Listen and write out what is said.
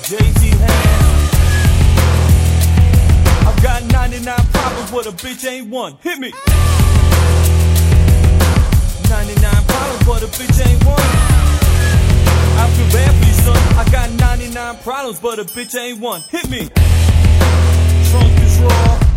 Jay-Z has. I've got 99 problems, but a bitch ain't one. Hit me. 99 problems, but a bitch ain't one. I feel bad for you, son. I got 99 problems, but a bitch ain't one. Hit me. Trunk is raw.